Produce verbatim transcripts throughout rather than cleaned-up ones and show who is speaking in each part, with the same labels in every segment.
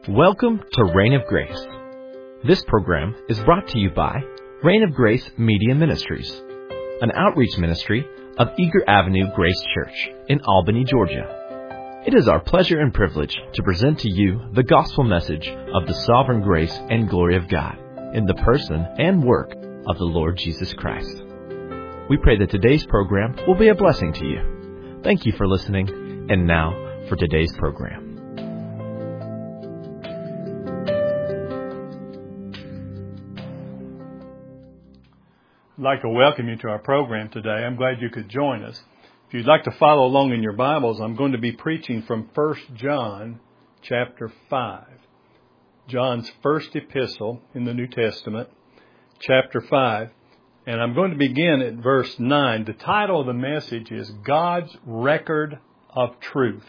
Speaker 1: Welcome to Reign of Grace. This program is brought to you by Reign of Grace Media Ministries, an outreach ministry of Eager Avenue Grace Church in Albany, Georgia. It is our pleasure and privilege to present to you the gospel message of the sovereign grace and glory of God in the person and work of the Lord Jesus Christ. We pray that today's program will be a blessing to you. Thank you for listening, and now for today's program.
Speaker 2: I'd like to welcome you to our program today. I'm glad you could join us. If you'd like to follow along in your Bibles, I'm going to be preaching from First John chapter five. John's first epistle in the New Testament, chapter five. And I'm going to begin at verse nine. The title of the message is God's Record of Truth.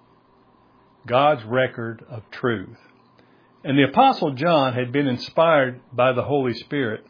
Speaker 2: God's Record of Truth. And the Apostle John had been inspired by the Holy Spirit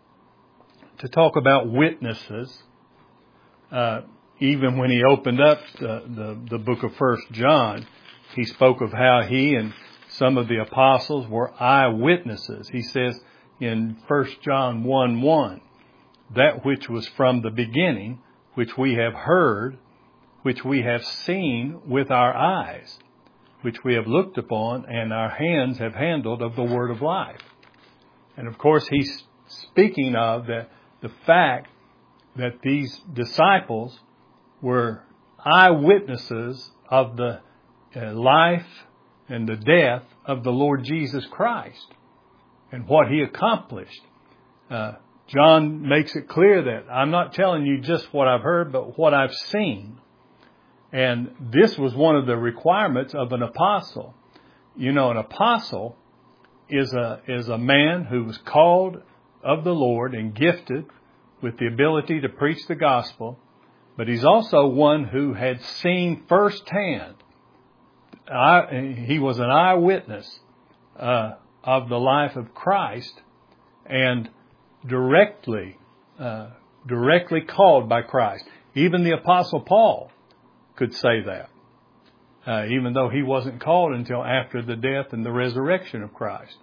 Speaker 2: to talk about witnesses, uh, even when he opened up the, the, the book of First John, he spoke of how he and some of the apostles were eyewitnesses. He says in First John one one, that which was from the beginning, which we have heard, which we have seen with our eyes, which we have looked upon, and our hands have handled of the word of life. And of course, he's speaking of the The fact that these disciples were eyewitnesses of the uh, life and the death of the Lord Jesus Christ and what he accomplished. Uh, John makes it clear that I'm not telling you just what I've heard, but what I've seen. And this was one of the requirements of an apostle. You know, an apostle is a is a man who was called of the Lord and gifted with the ability to preach the gospel, but he's also one who had seen firsthand. I, he was an eyewitness uh, of the life of Christ and directly, uh, directly called by Christ. Even the Apostle Paul could say that, uh, even though he wasn't called until after the death and the resurrection of Christ.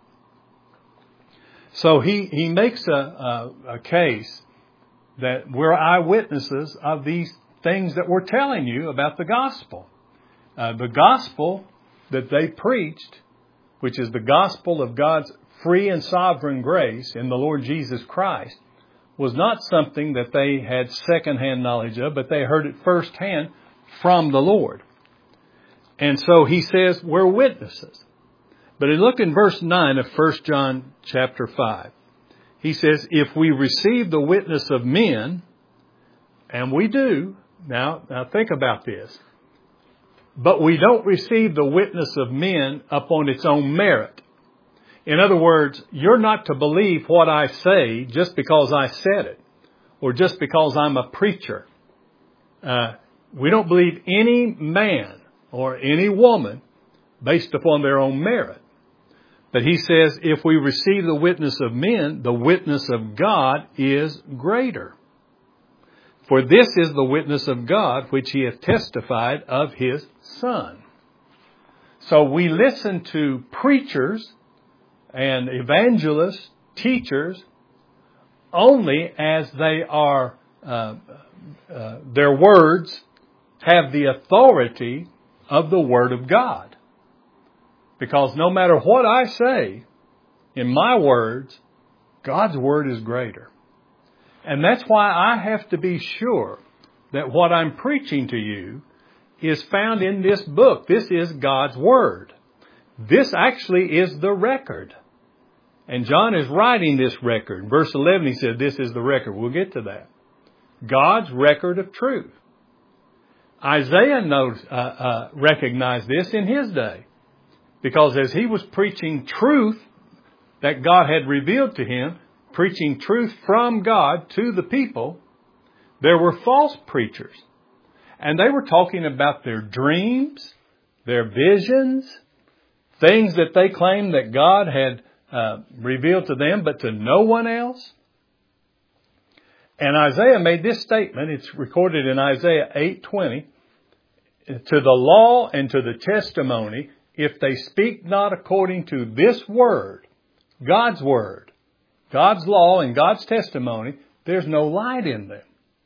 Speaker 2: So he, he makes a, a, a case that we're eyewitnesses of these things that we're telling you about the gospel. Uh, the gospel that they preached, which is the gospel of God's free and sovereign grace in the Lord Jesus Christ, was not something that they had secondhand knowledge of, but they heard it firsthand from the Lord. And so he says we're witnesses. But look in verse nine of First John chapter five. He says, if we receive the witness of men, and we do, now, now think about this, but we don't receive the witness of men upon its own merit. In other words, you're not to believe what I say just because I said it, or just because I'm a preacher. Uh, we don't believe any man or any woman based upon their own merit. But he says, if we receive the witness of men, the witness of God is greater. For this is the witness of God, which he hath testified of his Son. So we listen to preachers and evangelists, teachers, only as they are, uh, uh, their words have the authority of the Word of God. Because no matter what I say, in my words, God's word is greater. And that's why I have to be sure that what I'm preaching to you is found in this book. This is God's word. This actually is the record. And John is writing this record. Verse eleven, he said, this is the record. We'll get to that. God's record of truth. Isaiah knows, uh, uh, recognized this in his day. Because as he was preaching truth that God had revealed to him, preaching truth from God to the people, there were false preachers. And they were talking about their dreams, their visions, things that they claimed that God had uh, revealed to them, but to no one else. And Isaiah made this statement. It's recorded in Isaiah eight twenty. To the law and to the testimony if they speak not according to this word, God's word, God's law and God's testimony, there's no light in them.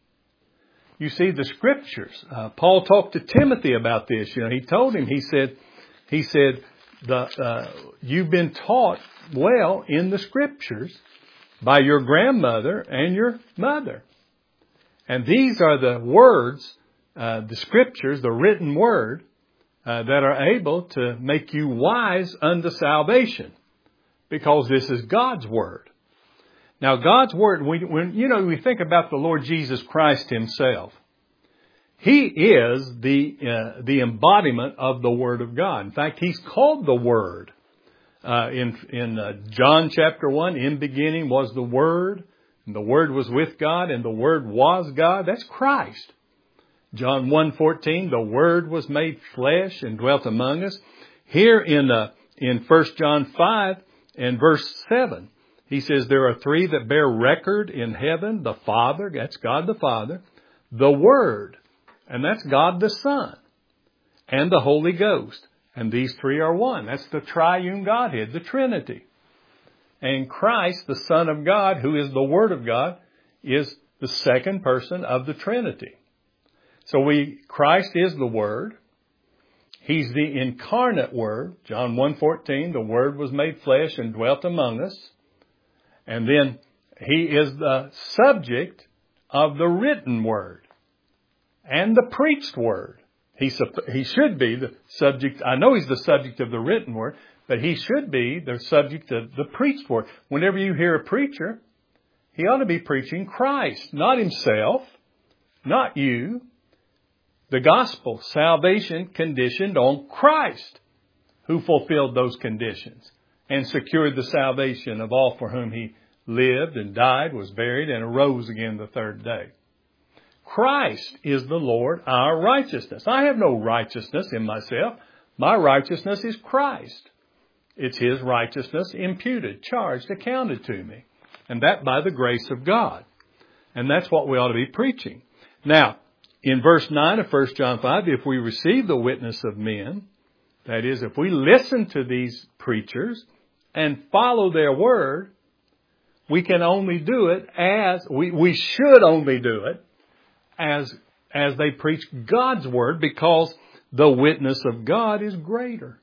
Speaker 2: You see, the Scriptures, uh, Paul talked to Timothy about this. You know, he told him, he said, he said, the, uh, you've been taught well in the Scriptures by your grandmother and your mother. And these are the words, uh, the Scriptures, the written word, uh, that are able to make you wise unto salvation. Because this is God's word. Now, God's word, when, when you know, we think about the Lord Jesus Christ Himself. He is the uh, the embodiment of the Word of God. In fact, He's called the Word. Uh, in in uh, John chapter one, in beginning was the Word, and the Word was with God, and the Word was God. That's Christ. John one fourteen, the Word was made flesh and dwelt among us. Here in uh, in First John five and verse seven, he says, there are three that bear record in heaven, the Father, that's God the Father, the Word, and that's God the Son, and the Holy Ghost. And these three are one. That's the triune Godhead, the Trinity. And Christ, the Son of God, who is the Word of God, is the second person of the Trinity. So we, Christ is the Word. He's the incarnate Word. John one fourteen, the Word was made flesh and dwelt among us. And then He is the subject of the written Word and the preached Word. He, he should be the subject. I know He's the subject of the written Word, but He should be the subject of the preached Word. Whenever you hear a preacher, he ought to be preaching Christ, not himself, not you. The gospel, salvation conditioned on Christ, who fulfilled those conditions and secured the salvation of all for whom He lived and died, was buried, and arose again the third day. Christ is the Lord, our righteousness. I have no righteousness in myself. My righteousness is Christ. It's His righteousness imputed, charged, accounted to me. And that by the grace of God. And that's what we ought to be preaching. Now, in verse nine of First John five, if we receive the witness of men, that is, if we listen to these preachers and follow their word, we can only do it as, we, we should only do it as, as they preach God's word, because the witness of God is greater.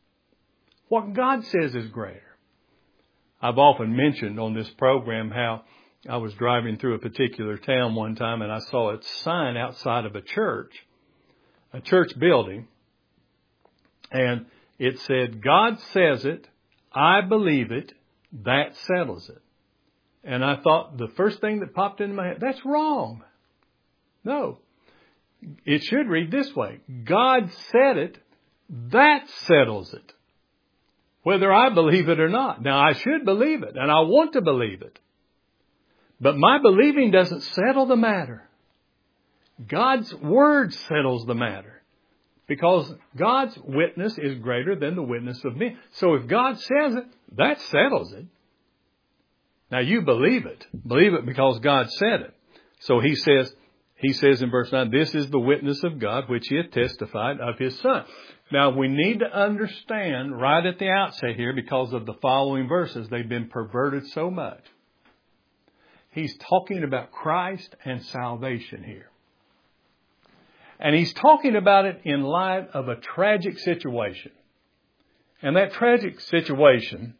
Speaker 2: What God says is greater. I've often mentioned on this program how I was driving through a particular town one time and I saw a sign outside of a church, a church building, and it said, God says it, I believe it, that settles it. And I thought, the first thing that popped into my head, that's wrong. No. It should read this way. God said it, that settles it. Whether I believe it or not. Now, I should believe it, and I want to believe it. But my believing doesn't settle the matter. God's word settles the matter. Because God's witness is greater than the witness of men. So if God says it, that settles it. Now you believe it. Believe it because God said it. So he says, he says in verse nine, this is the witness of God which He hath testified of His Son. Now we need to understand right at the outset here, because of the following verses, they've been perverted so much. He's talking about Christ and salvation here. And He's talking about it in light of a tragic situation. And that tragic situation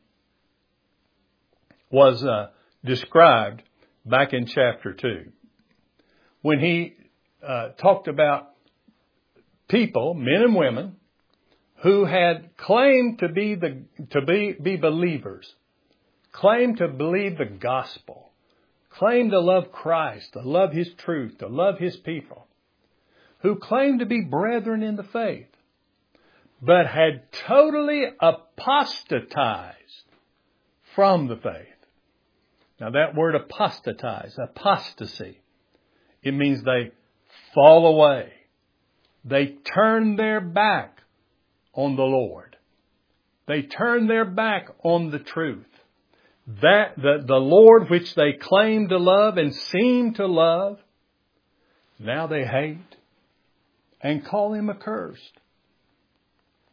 Speaker 2: was uh, described back in chapter two. When He uh, talked about people, men and women, who had claimed to be the to be, be believers, claimed to believe the gospel, claimed to love Christ, to love His truth, to love His people, who claimed to be brethren in the faith, but had totally apostatized from the faith. Now that word apostatize, apostasy, it means they fall away. They turn their back on the Lord. They turn their back on the truth. That the, the Lord which they claim to love and seem to love, now they hate and call Him accursed.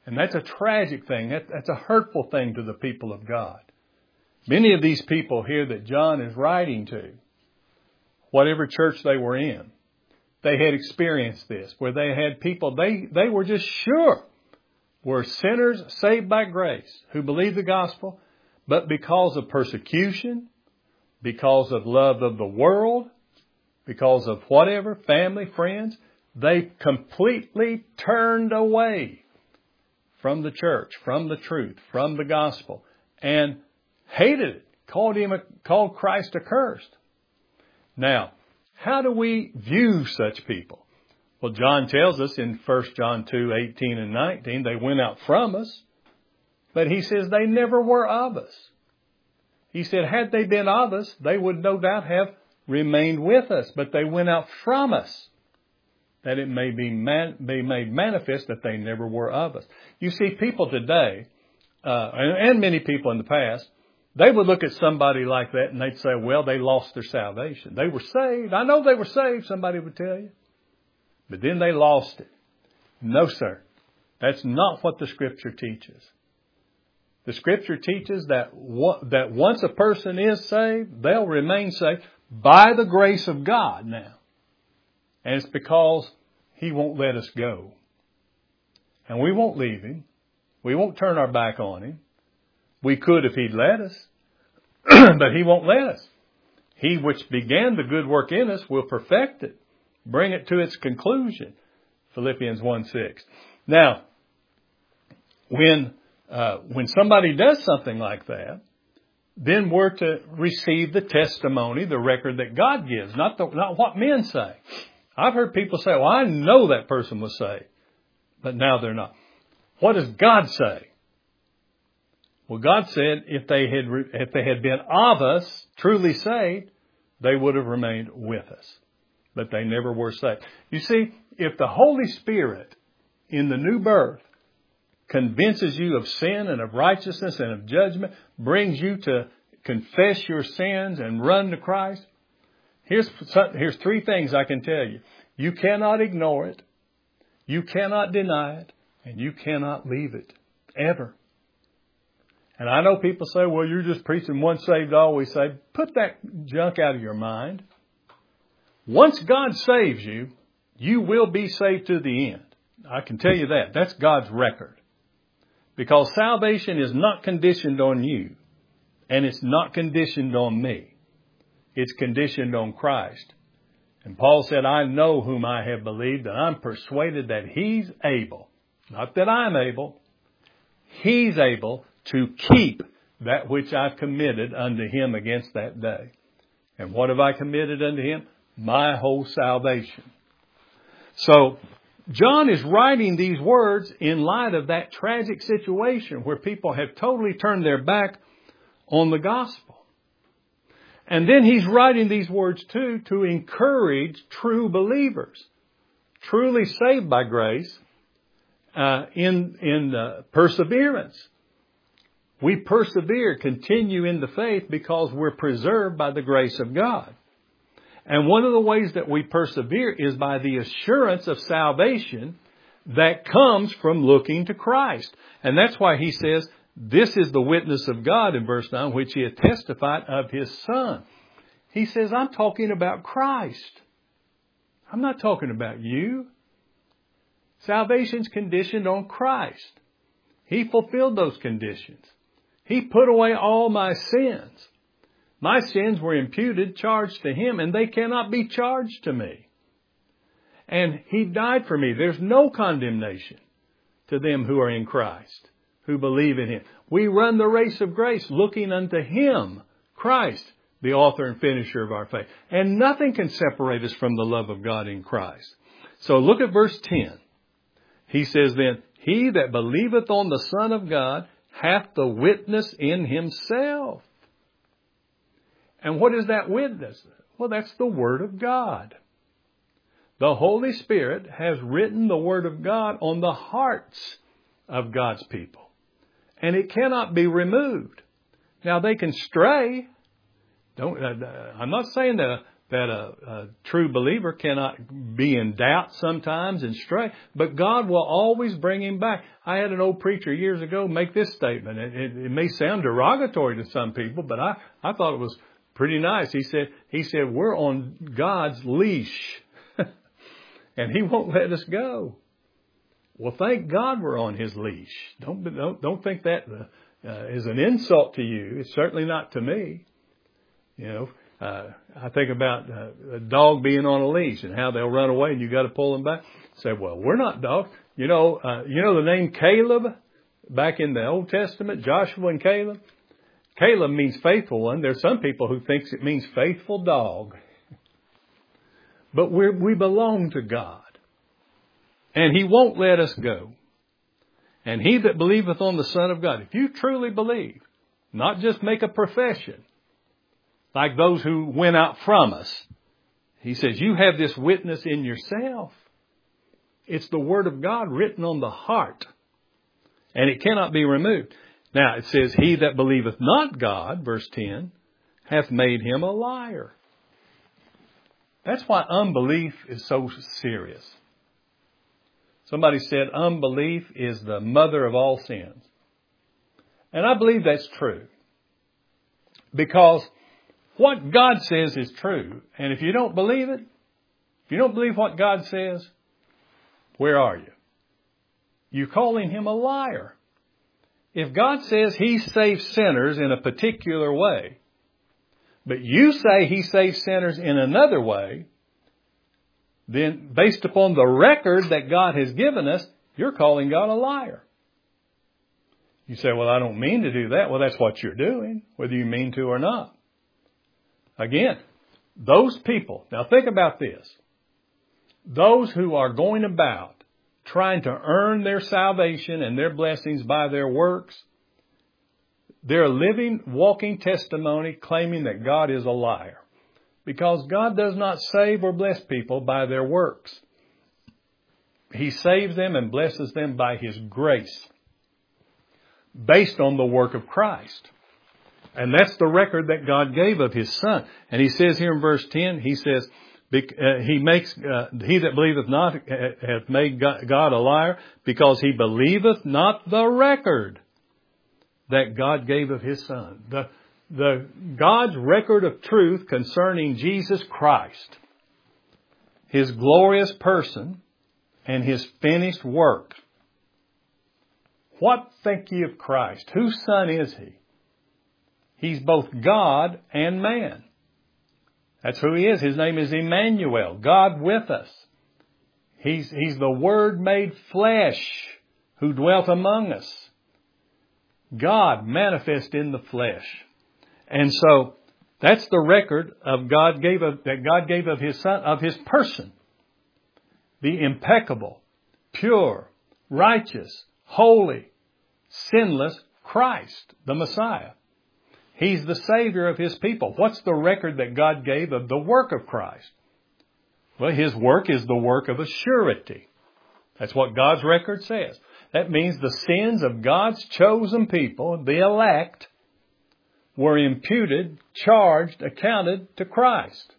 Speaker 2: And that's a tragic thing. That, that's a hurtful thing to the people of God. Many of these people here that John is writing to, whatever church they were in, they had experienced this, where they had people, they, they were just sure were sinners saved by grace who believed the gospel, but because of persecution, because of love of the world, because of whatever, family, friends, they completely turned away from the church, from the truth, from the gospel, and hated it, called him, a, called Christ accursed. Now, how do we view such people? Well, John tells us in First John two, eighteen and nineteen, they went out from us, but he says they never were of us. He said, had they been of us, they would no doubt have remained with us, but they went out from us, that it may be, man, be made manifest that they never were of us. You see, people today, uh, and, and many people in the past, they would look at somebody like that and they'd say, well, they lost their salvation. They were saved. I know they were saved, somebody would tell you. But then they lost it. No, sir. That's not what the Scripture teaches. The Scripture teaches that that once a person is saved, they'll remain saved by the grace of God now. And it's because He won't let us go. And we won't leave Him. We won't turn our back on Him. We could if He'd let us. But He won't let us. He which began the good work in us will perfect it, bring it to its conclusion. Philippians one six. Now, when uh, when somebody does something like that, then we're to receive the testimony, the record that God gives, not the, not what men say. I've heard people say, well, I know that person was saved, but now they're not. What does God say? Well, God said if they had if they had been of us, truly saved, they would have remained with us. But they never were saved. You see, if the Holy Spirit in the new birth convinces you of sin and of righteousness and of judgment, brings you to confess your sins and run to Christ, here's, here's three things I can tell you. You cannot ignore it. You cannot deny it. And you cannot leave it. Ever. And I know people say, well, you're just preaching once saved, always saved. Put that junk out of your mind. Once God saves you, you will be saved to the end. I can tell you that. That's God's record. Because salvation is not conditioned on you. And it's not conditioned on me. It's conditioned on Christ. And Paul said, I know whom I have believed, and I'm persuaded that He's able, not that I'm able, He's able to keep that which I've committed unto Him against that day. And what have I committed unto Him? My whole salvation. So, John is writing these words in light of that tragic situation where people have totally turned their back on the gospel. And then he's writing these words too to encourage true believers, truly saved by grace, uh, in, in uh, perseverance. We persevere, continue in the faith because we're preserved by the grace of God. And one of the ways that we persevere is by the assurance of salvation that comes from looking to Christ. And that's why he says, this is the witness of God in verse nine, which He has testified of His Son. He says, I'm talking about Christ. I'm not talking about you. Salvation's conditioned on Christ. He fulfilled those conditions. He put away all my sins. My sins were imputed, charged to Him, and they cannot be charged to me. And He died for me. There's no condemnation to them who are in Christ, who believe in Him. We run the race of grace looking unto Him, Christ, the author and finisher of our faith. And nothing can separate us from the love of God in Christ. So look at verse ten. He says then, He that believeth on the Son of God hath the witness in himself. And what is that witness? Well, that's the Word of God. The Holy Spirit has written the Word of God on the hearts of God's people. And it cannot be removed. Now, they can stray. Don't, uh, I'm not saying that that a, a true believer cannot be in doubt sometimes and stray, but God will always bring him back. I had an old preacher years ago make this statement. It, it, it may sound derogatory to some people, but I, I thought it was pretty nice. He said, he said, we're on God's leash and he won't let us go. Well, thank God we're on his leash. Don't, don't, don't think that uh, is an insult to you. It's certainly not to me. You know, Uh, I think about uh, a dog being on a leash and how they'll run away and you got to pull them back. Say, well, we're not dogs. You know, uh, you know the name Caleb back in the Old Testament, Joshua and Caleb? Caleb means faithful one. There's some people who thinks it means faithful dog. But we we belong to God. And he won't let us go. And he that believeth on the Son of God, if you truly believe, not just make a profession, like those who went out from us. He says, you have this witness in yourself. It's the Word of God written on the heart. And it cannot be removed. Now, it says, he that believeth not God, verse ten, hath made him a liar. That's why unbelief is so serious. Somebody said unbelief is the mother of all sins. And I believe that's true. Because what God says is true. And if you don't believe it, if you don't believe what God says, where are you? You're calling him a liar. If God says he saves sinners in a particular way, but you say he saves sinners in another way, then based upon the record that God has given us, you're calling God a liar. You say, well, I don't mean to do that. Well, that's what you're doing, whether you mean to or not. Again, those people, now think about this. Those who are going about trying to earn their salvation and their blessings by their works, they're a living, walking testimony claiming that God is a liar. Because God does not save or bless people by their works. He saves them and blesses them by his grace, based on the work of Christ. And that's the record that God gave of his Son. And he says here in verse ten, he says, uh, he makes, uh, he that believeth not hath made God a liar, because he believeth not the record that God gave of his Son. The, the God's record of truth concerning Jesus Christ, his glorious person, and his finished work. What think ye of Christ? Whose son is he? He's both God and man. That's who he is. His name is Emmanuel, God with us. He's, he's the Word made flesh who dwelt among us. God manifest in the flesh. And so that's the record of God gave of, that God gave of his Son, of his person. The impeccable, pure, righteous, holy, sinless Christ, the Messiah. He's the Savior of his people. What's the record that God gave of the work of Christ? Well, his work is the work of a surety. That's what God's record says. That means the sins of God's chosen people, the elect, were imputed, charged, accounted to Christ.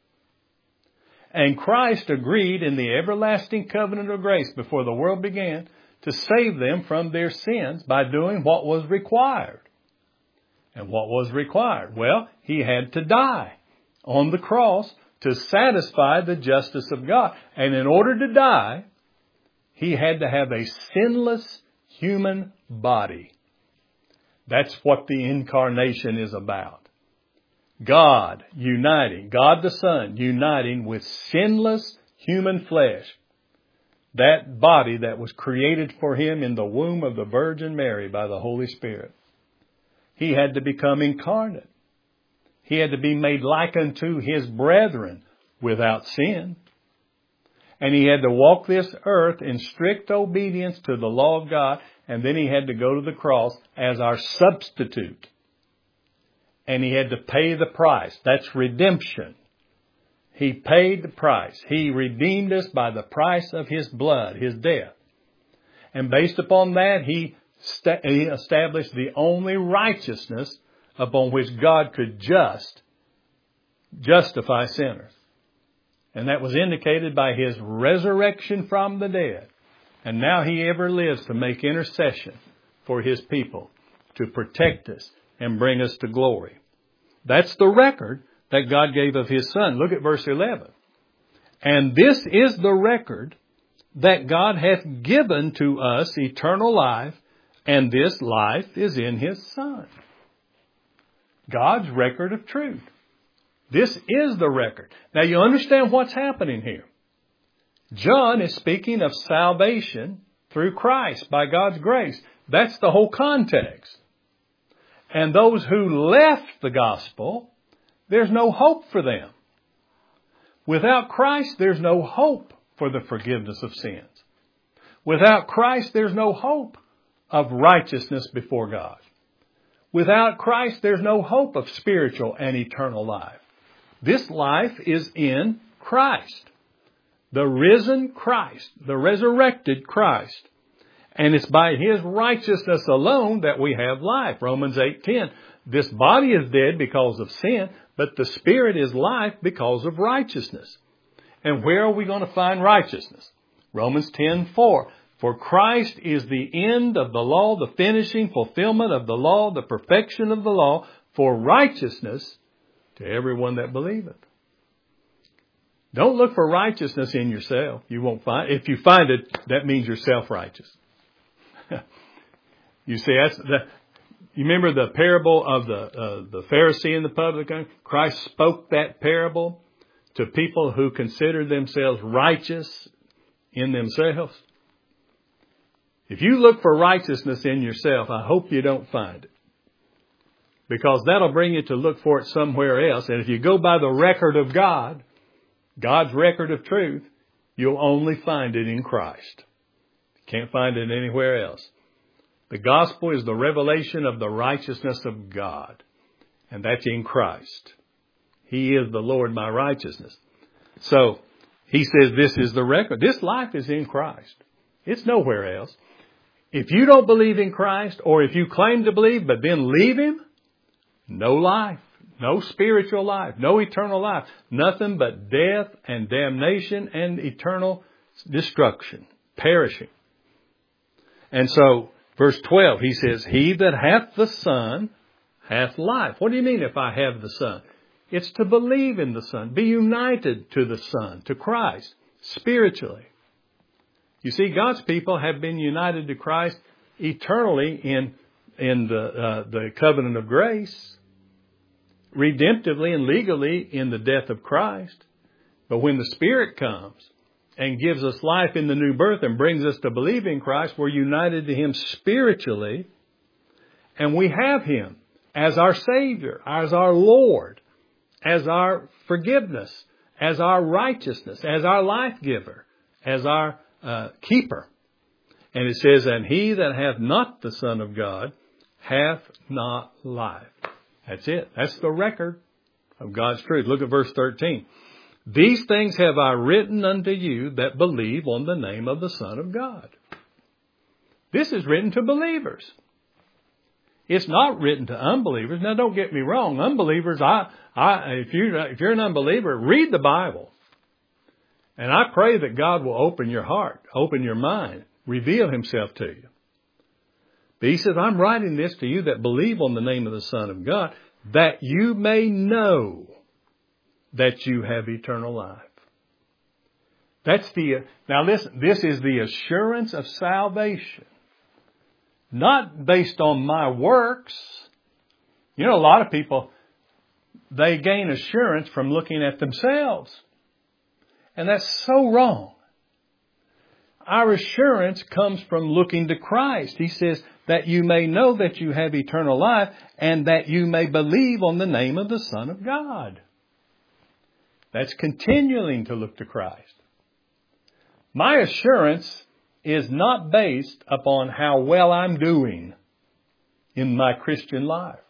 Speaker 2: And Christ agreed in the everlasting covenant of grace before the world began to save them from their sins by doing what was required. And what was required? Well, he had to die on the cross to satisfy the justice of God. And in order to die, he had to have a sinless human body. That's what the incarnation is about. God uniting, God the Son uniting with sinless human flesh. That body that was created for him in the womb of the Virgin Mary by the Holy Spirit. He had to become incarnate. He had to be made like unto his brethren without sin. And he had to walk this earth in strict obedience to the law of God. And then he had to go to the cross as our substitute. And he had to pay the price. That's redemption. He paid the price. He redeemed us by the price of his blood, his death. And based upon that, he He established the only righteousness upon which God could just justify sinners. And that was indicated by His resurrection from the dead. And now He ever lives to make intercession for His people, to protect us and bring us to glory. That's the record that God gave of His Son. Look at verse eleven. And this is the record that God hath given to us eternal life, and this life is in His Son. God's record of truth. This is the record. Now you understand what's happening here. John is speaking of salvation through Christ by God's grace. That's the whole context. And those who left the gospel, there's no hope for them. Without Christ, there's no hope for the forgiveness of sins. Without Christ, there's no hope of righteousness before God. Without Christ, there's no hope of spiritual and eternal life. This life is in Christ. The risen Christ, the resurrected Christ. And it's by His righteousness alone that we have life. Romans eight ten. This body is dead because of sin, but the Spirit is life because of righteousness. And where are we going to find righteousness? Romans ten four. For Christ is the end of the law, the finishing fulfillment of the law, the perfection of the law, for righteousness to everyone that believeth. Don't look for righteousness in yourself. You won't find. If you find it, that means you're self-righteous. You see, that's the, you remember the parable of the uh, the Pharisee and the publican? Christ spoke that parable to people who considered themselves righteous in themselves. If you look for righteousness in yourself, I hope you don't find it. Because that'll bring you to look for it somewhere else. And if you go by the record of God, God's record of truth, you'll only find it in Christ. Can't find it anywhere else. The gospel is the revelation of the righteousness of God. And that's in Christ. He is the Lord, my righteousness. So, He says this is the record. This life is in Christ. It's nowhere else. If you don't believe in Christ, or if you claim to believe but then leave Him, no life, no spiritual life, no eternal life, nothing but death and damnation and eternal destruction, perishing. And so, verse twelve, He says, He that hath the Son hath life. What do you mean if I have the Son? It's to believe in the Son, be united to the Son, to Christ, spiritually. You see, God's people have been united to Christ eternally in in the uh, the covenant of grace, redemptively and legally in the death of Christ. But when the Spirit comes and gives us life in the new birth and brings us to believe in Christ, we're united to Him spiritually, and we have Him as our Savior, as our Lord, as our forgiveness, as our righteousness, as our life giver, as our Uh, keeper. And it says, and he that hath not the Son of God hath not life. That's it. That's the record of God's truth. Look at verse thirteen. These things have I written unto you that believe on the name of the Son of God. This is written to believers. It's not written to unbelievers. Now don't get me wrong. Unbelievers, I, I, if you, if you're an unbeliever, read the Bible. And I pray that God will open your heart, open your mind, reveal Himself to you. But He says, I'm writing this to you that believe on the name of the Son of God, that you may know that you have eternal life. That's the, now listen, this is the assurance of salvation. Not based on my works. You know, a lot of people, they gain assurance from looking at themselves. And that's so wrong. Our assurance comes from looking to Christ. He says that you may know that you have eternal life and that you may believe on the name of the Son of God. That's continuing to look to Christ. My assurance is not based upon how well I'm doing in my Christian life.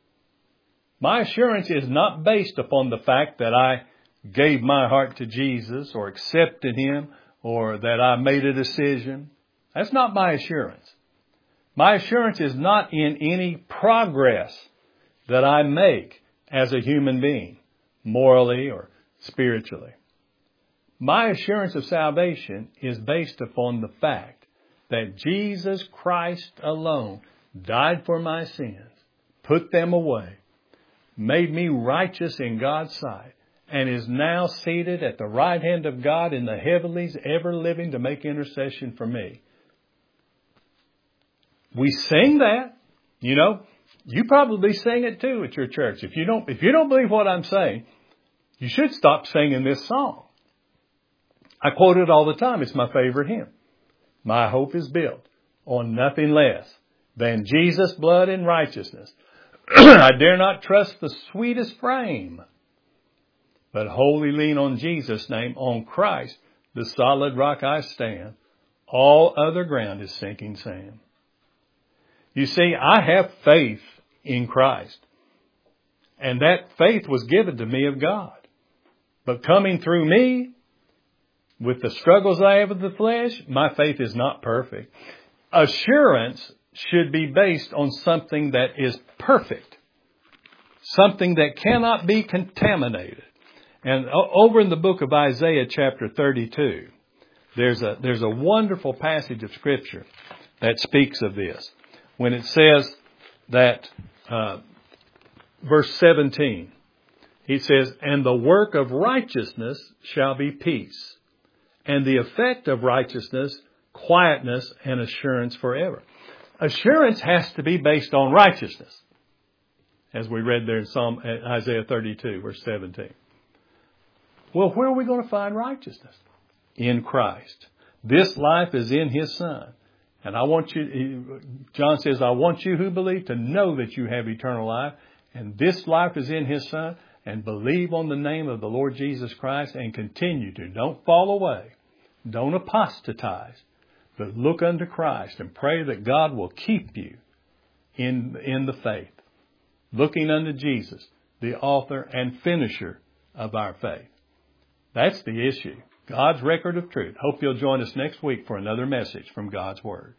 Speaker 2: My assurance is not based upon the fact that I gave my heart to Jesus or accepted Him or that I made a decision. That's not my assurance. My assurance is not in any progress that I make as a human being, morally or spiritually. My assurance of salvation is based upon the fact that Jesus Christ alone died for my sins, put them away, made me righteous in God's sight, and is now seated at the right hand of God in the heavenlies, ever living to make intercession for me. We sing that. You know, you probably sing it too at your church. If you don't, if you don't believe what I'm saying, you should stop singing this song. I quote it all the time. It's my favorite hymn. My hope is built on nothing less than Jesus' blood and righteousness. I dare not trust the sweetest frame, but wholly lean on Jesus' name, on Christ, the solid rock I stand. All other ground is sinking sand. You see, I have faith in Christ, and that faith was given to me of God. But coming through me, with the struggles I have with the flesh, my faith is not perfect. Assurance should be based on something that is perfect, something that cannot be contaminated. And over in the book of Isaiah chapter thirty-two, there's a, there's a wonderful passage of Scripture that speaks of this. When it says that, uh, verse seventeen, he says, and the work of righteousness shall be peace, and the effect of righteousness, quietness and assurance forever. Assurance has to be based on righteousness, as we read there in Psalm Isaiah thirty-two, verse seventeen. Well, where are we going to find righteousness? In Christ. This life is in His Son. And I want you, John says, I want you who believe to know that you have eternal life. And this life is in His Son. And believe on the name of the Lord Jesus Christ and continue to. Don't fall away. Don't apostatize. But look unto Christ and pray that God will keep you in, in the faith. Looking unto Jesus, the author and finisher of our faith. That's the issue. God's record of truth. Hope you'll join us next week for another message from God's Word.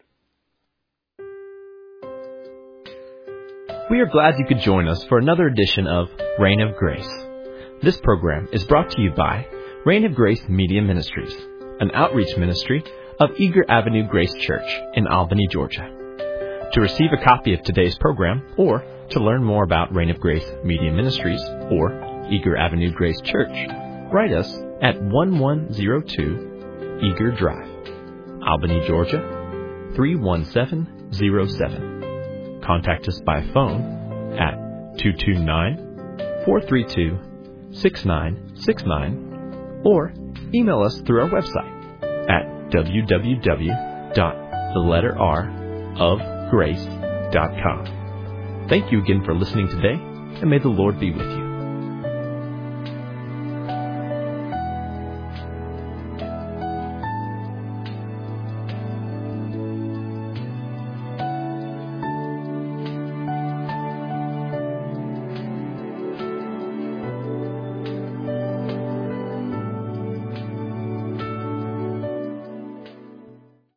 Speaker 1: We are glad you could join us for another edition of Reign of Grace. This program is brought to you by Reign of Grace Media Ministries, an outreach ministry of Eager Avenue Grace Church in Albany, Georgia. To receive a copy of today's program or to learn more about Reign of Grace Media Ministries or Eager Avenue Grace Church, write us at eleven oh two Eager Drive, Albany, Georgia, three one seven zero seven. Contact us by phone at two two nine, four three two, six nine six nine or email us through our website at w w w dot the letter r of grace dot com. Thank you again for listening today, and may the Lord be with you.